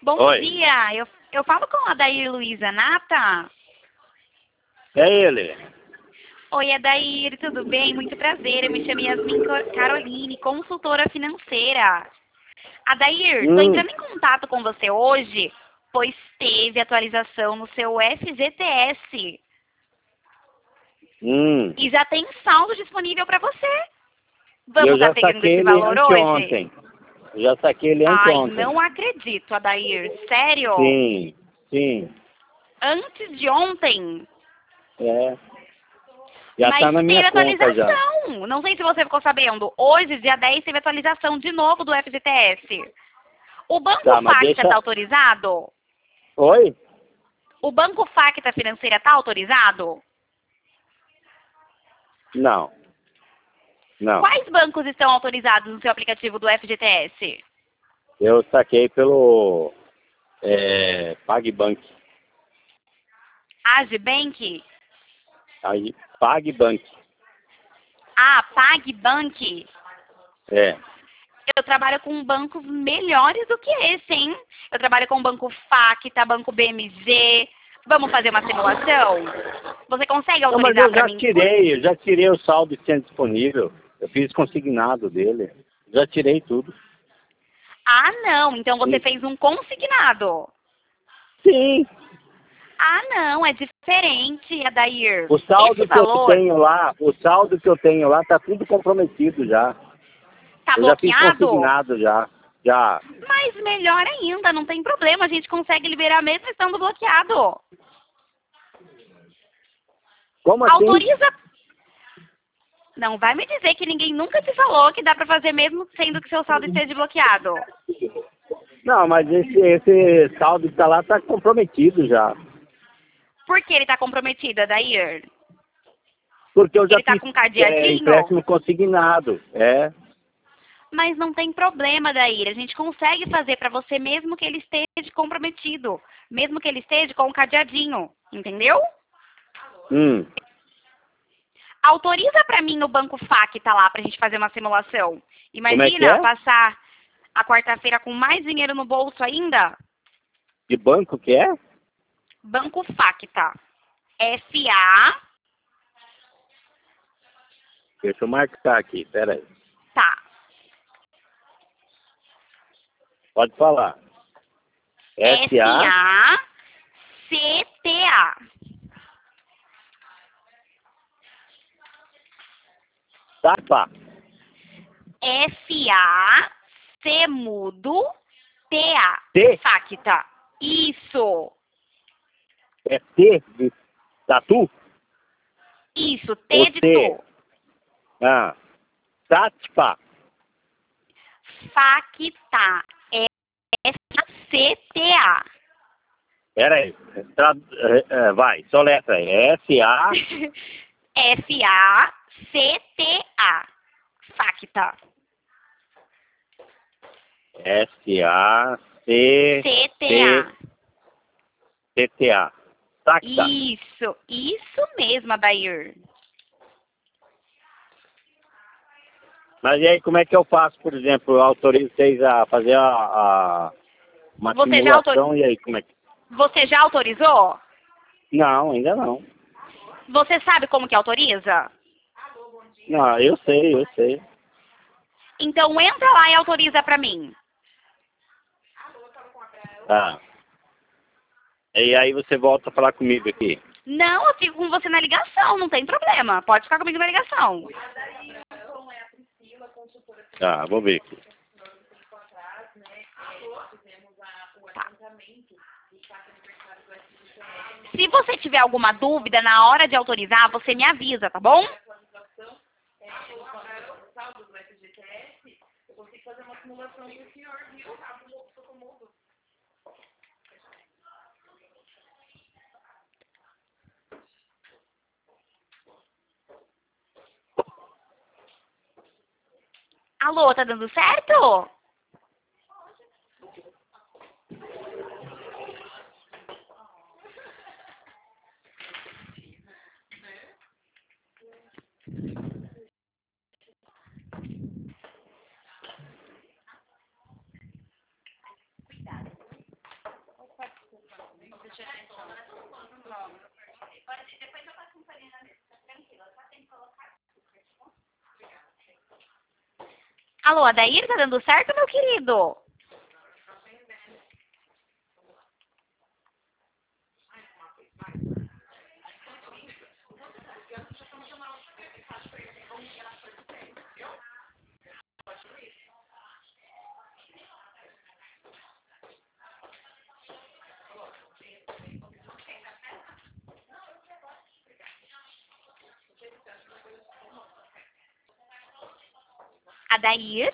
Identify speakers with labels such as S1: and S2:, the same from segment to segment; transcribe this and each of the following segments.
S1: Bom
S2: Oi,
S1: dia, eu falo com a Dair Luiza Nata.
S2: é ele.
S1: Oi, Adair, tudo bem? Muito prazer, eu me chamo Yasmin Caroline, consultora financeira. Adair, estou
S2: Hum,
S1: entrando em contato com você hoje, pois teve atualização no seu FGTS
S2: hum.
S1: e já tem saldo disponível para você.
S2: Eu
S1: Vamos
S2: já
S1: afegando
S2: saquei
S1: esse
S2: ele
S1: valor hoje?
S2: anteontem. Eu já saquei ele
S1: Ai,
S2: anteontem.
S1: não acredito, Adair, sério?
S2: Sim, sim.
S1: Antes de ontem?
S2: É. Já tá
S1: Mas
S2: na minha
S1: teve
S2: conta já.
S1: atualização. Não sei se você ficou sabendo. Hoje, dia 10, teve atualização de novo do FGTS. O Banco
S2: Tá, mas
S1: Facta
S2: deixa.
S1: está autorizado?
S2: Oi?
S1: O Banco Facta Financeira está autorizado?
S2: Não, não.
S1: Quais bancos estão autorizados no seu aplicativo do FGTS?
S2: Eu saquei pelo PagBank.
S1: Agibank?
S2: Aí, PagBank.
S1: Ah, PagBank?
S2: É.
S1: Eu trabalho com bancos melhores do que esse, hein? Eu trabalho com o Banco Facta, Banco BMG. Vamos fazer uma simulação? Você consegue
S2: Não, mas
S1: autorizar para mim?
S2: eu já tirei o saldo que tinha disponível. Eu fiz consignado dele. Já tirei tudo.
S1: Ah, não. Então você
S2: E-
S1: fez um consignado.
S2: Sim.
S1: Ah, não. É diferente, Adair.
S2: O
S1: Esse
S2: saldo que eu
S1: valor
S2: tenho lá, tá tudo comprometido já.
S1: tá
S2: Eu já fiz
S1: bloqueado?
S2: consignado já. Já.
S1: Mas melhor ainda, não tem problema. A gente consegue liberar mesmo estando bloqueado.
S2: Como assim?
S1: Autoriza. Não vai me dizer que ninguém nunca te falou que dá pra fazer mesmo sendo que seu saldo esteja bloqueado.
S2: Não, mas esse saldo que tá lá tá comprometido já.
S1: Por que ele tá comprometido, Adair?
S2: Porque eu já
S1: Ele tá
S2: fiz
S1: com cadeadinho?
S2: empréstimo consignado. É.
S1: Mas não tem problema, Daíra. A gente consegue fazer para você mesmo que ele esteja comprometido. Mesmo que ele esteja com um cadeadinho. Entendeu?
S2: Hum.
S1: Autoriza para mim no Banco Facta lá pra gente fazer uma simulação.
S2: Como é que
S1: Imagina
S2: é?
S1: passar a quarta-feira com mais dinheiro no bolso ainda.
S2: De banco que é?
S1: Banco Facta. FA.
S2: Deixa eu marcar aqui, pera aí.
S1: Tá.
S2: Pode falar. SA,
S1: FACTA.
S2: TAPA.
S1: FAC mudo TA.
S2: T,
S1: Facta. Isso.
S2: é T de tatu?
S1: Isso.
S2: Ou
S1: T de
S2: T?
S1: tu.
S2: Ah, TATPA.
S1: Facta. FACTA.
S2: Pera aí. Vai, soletra aí. SA,
S1: FACTA. Facta.
S2: SA, C, T,
S1: CTA.
S2: TTA. Tacta.
S1: Isso mesmo, Adair.
S2: Mas e aí, como é que eu faço, por exemplo, eu autorizo vocês a fazer uma
S1: Você já,
S2: simulação, e aí, como é que...
S1: Você já autorizou?
S2: Não, ainda não.
S1: Você sabe como que autoriza?
S2: Não, eu sei.
S1: Então entra lá e autoriza pra mim.
S2: Tá. E aí você volta a falar comigo aqui.
S1: Não, eu fico com você na ligação, não tem problema. Pode ficar comigo na ligação.
S2: Tá, vou ver aqui.
S1: Tá. Se você tiver alguma dúvida na hora de autorizar, você me avisa, tá bom? Alô, tá dando certo? Alô, Adair, tá dando certo, meu querido? Adair?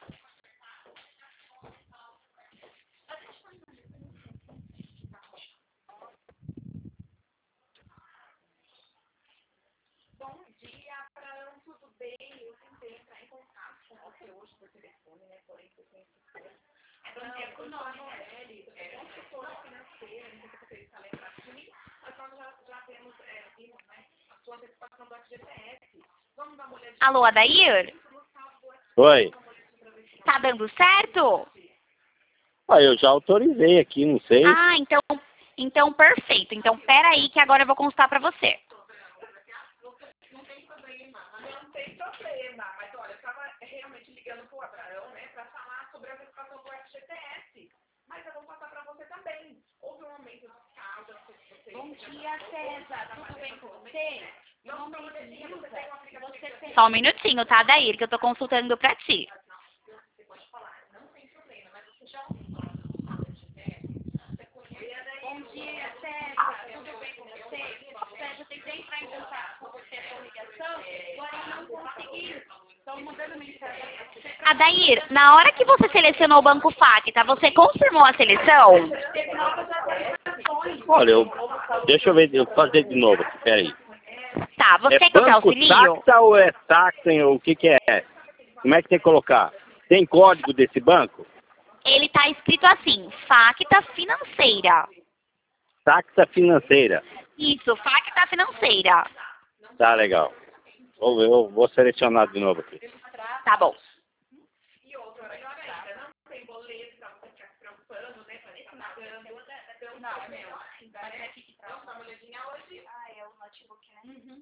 S1: Alô, Adair?
S2: Oi.
S1: Tá dando certo?
S2: Ah, eu já autorizei aqui, não sei.
S1: Ah, então perfeito. Então, pera aí que agora eu vou consultar pra você.
S3: Não tem problema, mas olha, eu estava realmente ligando para o Abraão, né, para falar sobre a verificação do FGTS, mas eu vou passar para você também. Houve um aumento de casa, não sei se você...
S4: Bom dia, César. Tudo bem com você? Meu nome é Ilza. Você tem...
S1: Só um minutinho, tá, Adair, que eu tô consultando pra ti.
S3: Você pode falar, não tem problema, mas você já ouviu falar do FGTS? Você conhece?
S4: Bom dia, César. Tudo bem com você? César, eu tentei entrar em contato com você por ligação, porém não consegui. Estou mandando mensagem.
S1: Adair, na hora que você selecionou o Banco Facta, você confirmou a seleção?
S4: Teve novas atualizações.
S2: Olha, deixa eu ver, eu vou fazer de novo aqui, peraí.
S1: Tá, você
S2: É
S1: quer que eu te
S2: banco
S1: auxilio?
S2: taxa ou é taxa, o que é? Como é que tem que colocar? Tem código desse banco?
S1: Ele tá escrito assim, Facta Financeira.
S2: Taxa financeira.
S1: Isso, Facta Financeira.
S2: Tá, legal. Eu vou selecionar de novo aqui.
S1: Tá bom.
S3: E outra, melhor ainda, não tem boleto para você ficar se preocupando, né, para estar pagando. Não, é meu. Mas é aqui que tá. Vamos dar uma olhadinha hoje?
S4: Ah, é o notebook, né?
S3: Uhum.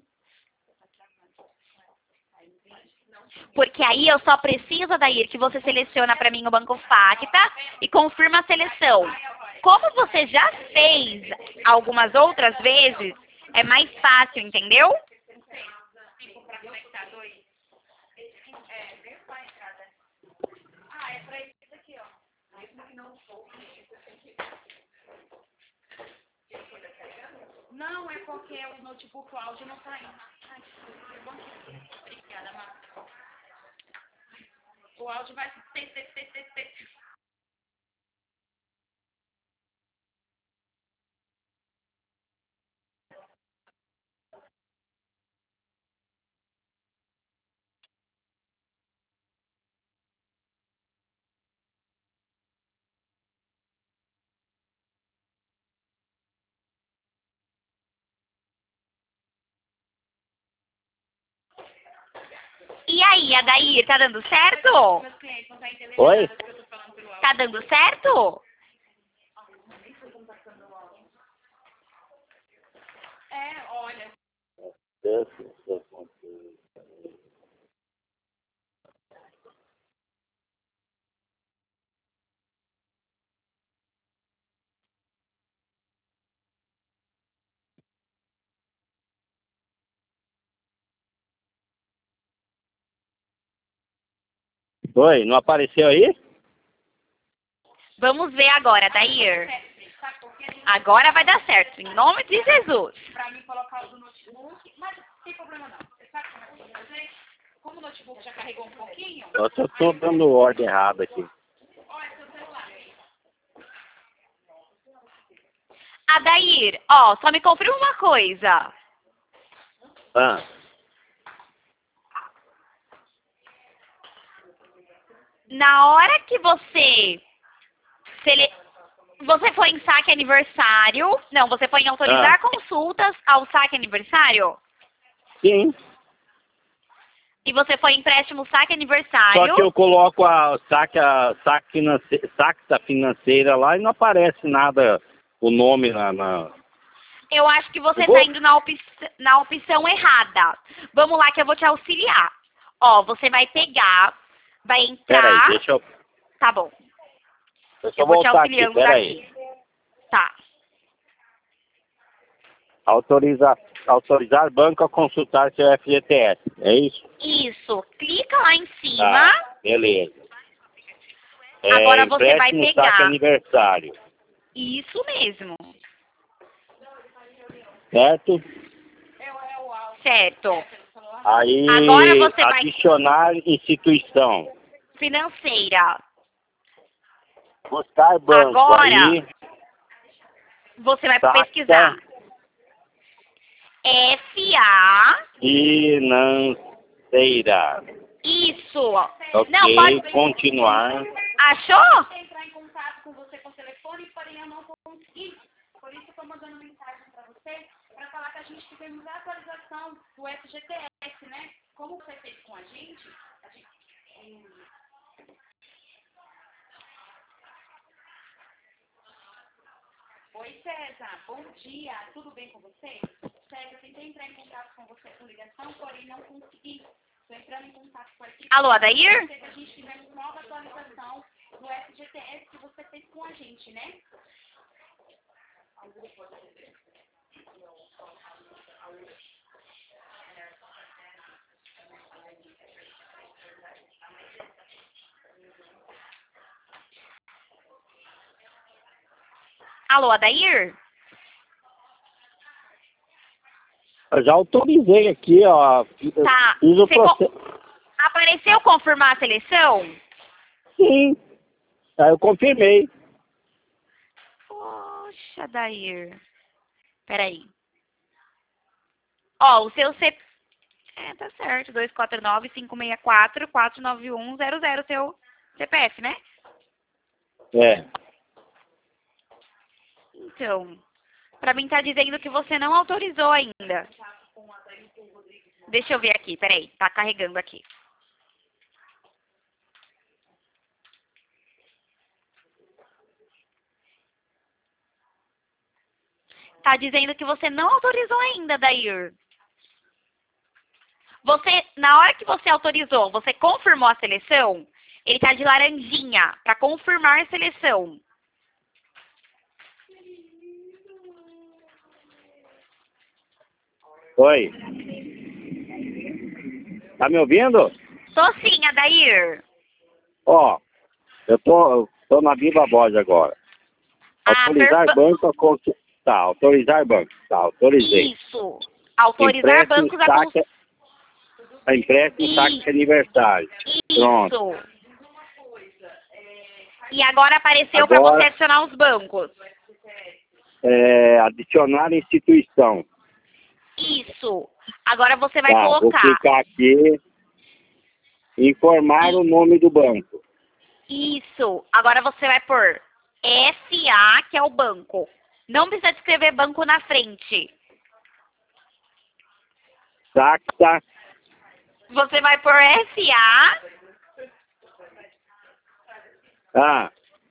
S1: Porque aí eu só preciso, Adair, que você seleciona para mim o Banco Facta e confirma a seleção. Como você já fez algumas outras vezes, é mais fácil, entendeu?
S4: Tipo, para conectar dois. É, veio só a entrada. Ah, é para isso aqui, ó.
S3: Mesmo que não for, você tem que...
S4: Não, é porque o notebook, o áudio não tá indo. Ai, que bom. Obrigada, Marta. O áudio vai...
S1: E aí, Adair, tá dando certo?
S4: Meus clientes não estão entendendo
S2: Oi?
S4: nada do que eu tô falando pelo áudio.
S1: Tá dando certo?
S4: É, olha.
S2: Oi, não apareceu aí?
S1: Vamos ver agora, Adair.
S4: Sabe por quê?
S1: Agora vai dar certo, em nome de Jesus.
S4: Pra mim colocar o do notebook, mas não tem problema não. Você sabe como é que eu vou fazer? Como o notebook já carregou um pouquinho,
S2: Eu só tô dando ordem errada aqui.
S4: olha seu celular.
S1: Adair, ó, só me confirma uma coisa.
S2: Ah,
S1: Na hora que você foi em saque aniversário, não, você foi em autorizar consultas ao saque aniversário
S2: sim.
S1: e você foi em empréstimo saque
S2: Só
S1: aniversário.
S2: que eu coloco a taxa financeira lá e não aparece nada, o nome na...
S1: Eu acho que você
S2: Eu vou-
S1: está indo na opção errada. Vamos lá que eu vou te auxiliar. Ó, você vai pegar vai
S2: Peraí,
S1: entrar...
S2: deixa eu
S1: Tá bom.
S2: Deixa
S1: Eu
S2: eu
S1: vou te
S2: voltar aqui,
S1: auxiliando
S2: peraí.
S1: daqui. Tá.
S2: Autorizar banco a consultar seu FGTS, é isso?
S1: Isso. Clica lá em cima.
S2: Tá, beleza.
S1: Agora você vai
S2: empréstimo,
S1: pegar.
S2: saque aniversário,
S1: Isso mesmo.
S2: certo?
S1: Certo.
S2: Aí,
S1: Agora você vai-
S2: adicionar instituição,
S1: Financeira.
S2: buscar banco,
S1: Agora-
S2: aí,
S1: Você vai
S2: Taxa.
S1: pesquisar. FA.
S2: financeira.
S1: Isso.
S2: Ok,
S1: Não, pode...
S2: continuar.
S1: Achou?
S4: Entrar em contato com você por telefone, porém eu não consegui. Por isso eu estou mandando mensagem para você, para falar que a gente fizemos a atualização do FGTS, né? Como você fez com a gente Oi, César, bom dia, tudo bem com você? César, eu tentei entrar em contato com você por ligação, porém não consegui. Estou entrando em contato com a equipe.
S1: Alô, Adair?
S4: A gente fizemos nova atualização do FGTS que você fez com a gente, né?
S1: Alô, Adair?
S2: Eu já autorizei aqui, ó.
S1: Tá.
S2: Fiz o
S1: Você
S2: processo.
S1: Apareceu confirmar a seleção?
S2: Sim. Aí eu confirmei.
S1: Poxa, Adair. Peraí. Ó, o seu C... tá certo. 249-564-49100, seu CPF, né?
S2: É.
S1: Então, pra mim tá dizendo que você não autorizou ainda. Deixa eu ver aqui, peraí. Tá carregando aqui. Tá dizendo que você não autorizou ainda, Dair. Você, na hora que você autorizou, você confirmou a seleção? Ele tá de laranjinha, pra confirmar a seleção.
S2: Oi. Tá me ouvindo?
S1: Tô sim, Adair.
S2: Ó, eu tô na Viva Voz agora. Autorizar banco a consultar. Tá, autorizar banco. Tá, autorizei.
S1: Isso. Autorizar
S2: Empréstimo,
S1: bancos a
S2: saque, empréstimo, saque aniversário. Pronto.
S1: Isso. E agora apareceu para
S2: Agora-
S1: você adicionar os bancos.
S2: Adicionar instituição.
S1: Isso. Agora você vai
S2: Tá, vou
S1: colocar.
S2: clicar aqui. Informar o nome do banco.
S1: Isso. Agora você vai pôr SA, que é o banco. Não precisa escrever banco na frente.
S2: Saxa.
S1: Você vai pôr SA,
S2: Ah,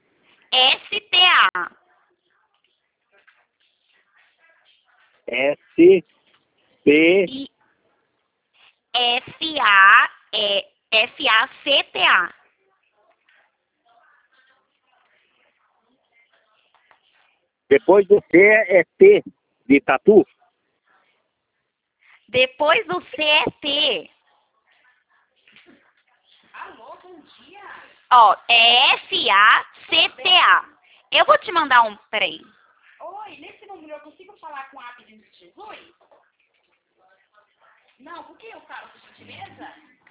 S1: STA.
S2: S, P,
S1: E SA, FACTA.
S2: depois do C é T, de tatu.
S1: Depois do CET.
S4: Alô, bom dia.
S1: Ó, é FACTA. Eu vou te mandar um... Peraí.
S4: Oi, nesse número eu consigo falar com a Abner de Jesus? Não, por que eu falo, por gentileza?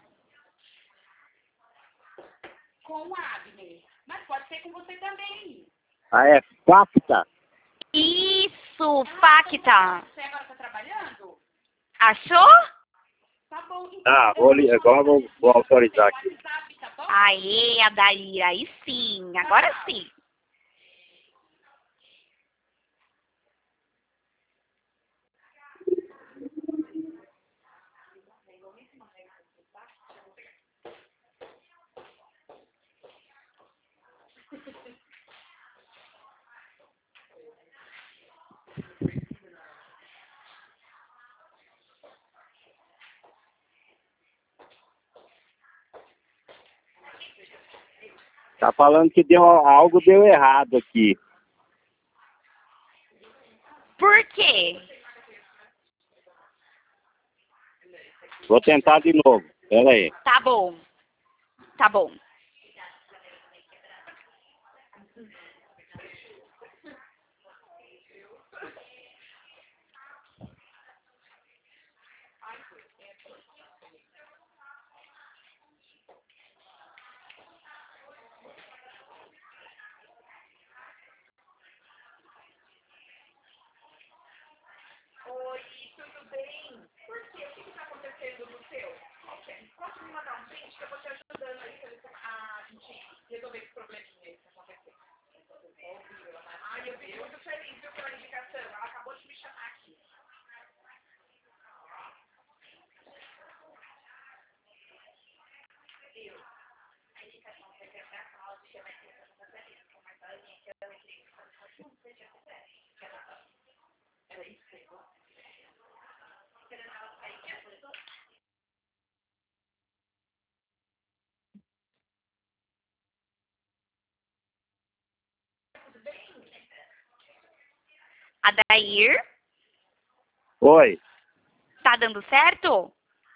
S4: Com o Abner. Mas pode ser com você também.
S2: Ah, é FACTA.
S1: Isso, FACTA.
S4: Você agora está trabalhando?
S1: Achou?
S4: Tá bom. Então,
S2: Ah, agora vou autorizar aqui.
S4: WhatsApp, tá bom?
S1: Aê, Adair, aí sim. Agora sim.
S2: Tá falando que algo deu errado aqui.
S1: Por quê?
S2: Vou tentar de novo. Pera aí.
S1: Tá bom. Tá bom.
S3: Oi, tudo bem? Por quê? O que está acontecendo no seu? Ok. Pode me mandar um print que eu vou te ajudando aí a gente resolver esse probleminha aí que aconteceu. Ai, eu fico muito feliz viu, pela indicação. Ela acabou de me chamar aqui.
S1: Adair,
S2: Oi.
S1: tá dando certo?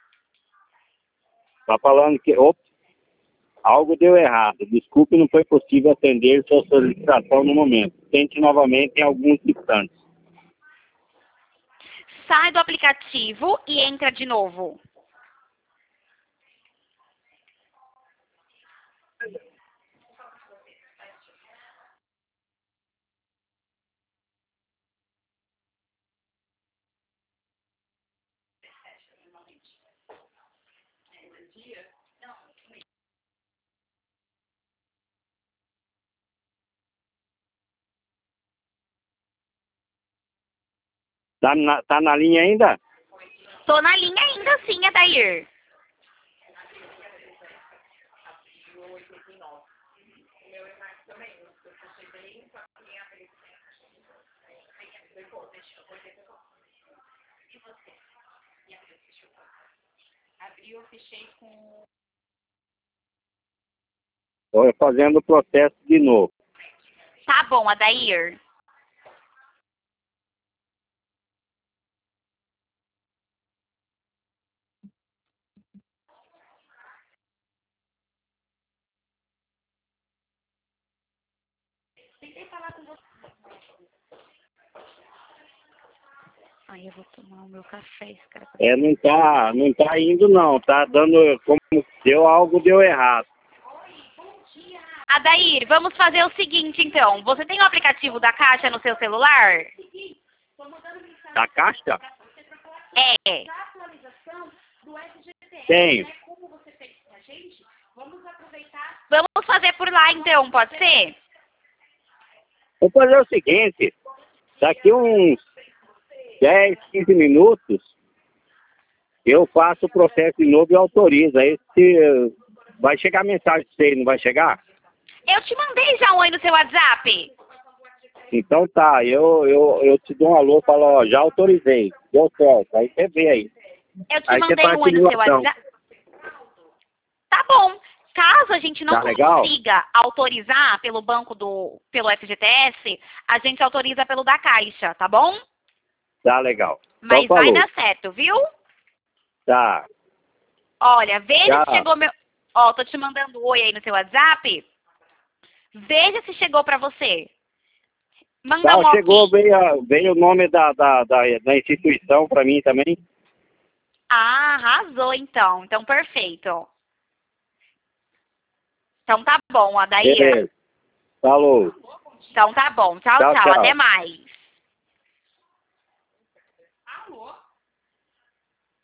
S2: Tá falando que... Opa, algo deu errado. Desculpe, não foi possível atender sua solicitação no momento. Tente novamente em alguns instantes.
S1: Sai do aplicativo e entra de novo.
S2: Tá na linha ainda?
S1: Tô na linha ainda sim, Adair.
S4: Abriu, eu fechei com...
S2: Estou fazendo o processo de novo.
S1: Tá bom, Adair.
S4: Tentei falar com você.
S1: Ai, eu vou tomar o meu café, esse cara.
S2: Não tá indo não. Tá dando como deu errado.
S1: Adair, vamos fazer o seguinte então. Você tem o aplicativo da Caixa no seu celular?
S2: Da Caixa?
S1: É.
S4: Da atualização do FGTS,
S2: Tenho.
S4: né? Como você fez com a gente, vamos aproveitar.
S1: Vamos fazer por lá então, pode ser?
S2: Vou fazer o seguinte. Daqui uns 10, 15 minutos, eu faço o processo de novo e autorizo. Aí vai chegar a mensagem pra você, não vai chegar?
S1: Eu te mandei já um oi no seu WhatsApp.
S2: Então tá, eu te dou um alô e falo, ó, já autorizei. Deu certo. Aí você vê aí.
S1: Eu te
S2: Aí você
S1: mandei
S2: faz
S1: um oi no seu
S2: simulação.
S1: WhatsApp. Tá bom. Caso a gente não
S2: Tá legal?
S1: consiga autorizar pelo pelo FGTS, a gente autoriza pelo da Caixa, tá bom?
S2: Tá legal.
S1: Mas
S2: então,
S1: vai
S2: falou.
S1: dar certo, viu?
S2: Tá.
S1: Olha, veja
S2: Tchau.
S1: se chegou meu... Ó, tô te mandando oi aí no seu WhatsApp. Veja se chegou pra você. Manda um
S2: Tá,
S1: ok.
S2: chegou, veio o nome da instituição pra mim também.
S1: Ah, arrasou então. Então, perfeito. Então tá bom, Adair.
S2: Beleza. Falou.
S1: Então tá bom. Tchau,
S2: Tchau,
S1: tchau.
S2: tchau.
S1: Até mais.